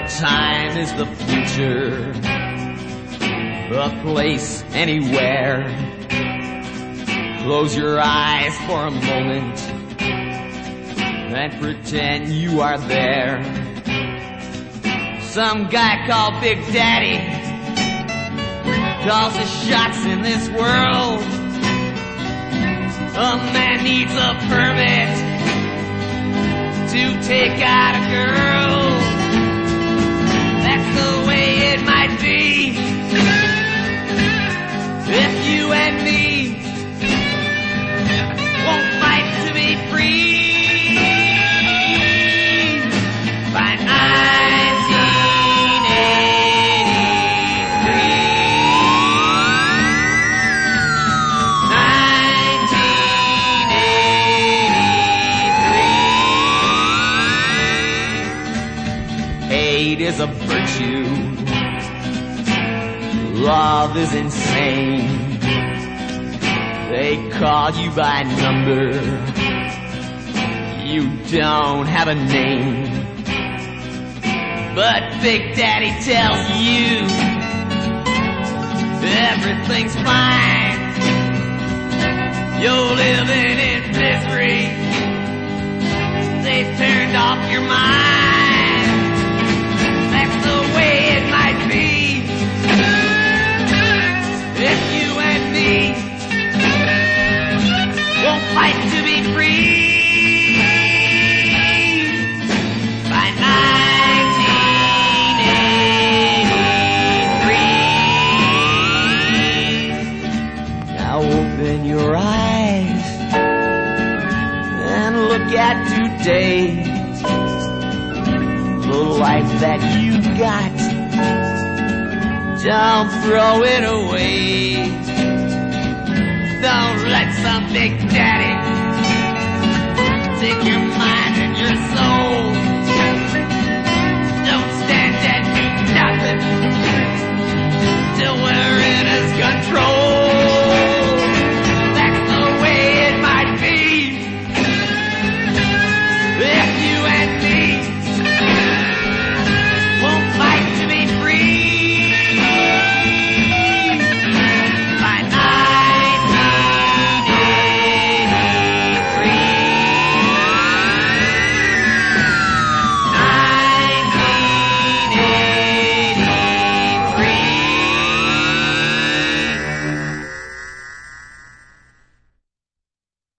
time is the future, a place anywhere. Close your eyes for a moment and pretend you are there. Some guy called Big Daddy calls the shots in this world. A man needs a permit to take out a girl. That's the way it might be if you and me won't fight to be free by 1983. Hate is a virtue. Love is insane. They call you by number. You don't have a name. But Big Daddy tells you everything's fine. You're living in misery. They've turned off your mind. That's the way it might be if you and me won't fight to be free by 1983. Now open your eyes and look at today. The life that you got, don't throw it away. Don't let some Big Daddy take your mind and your soul.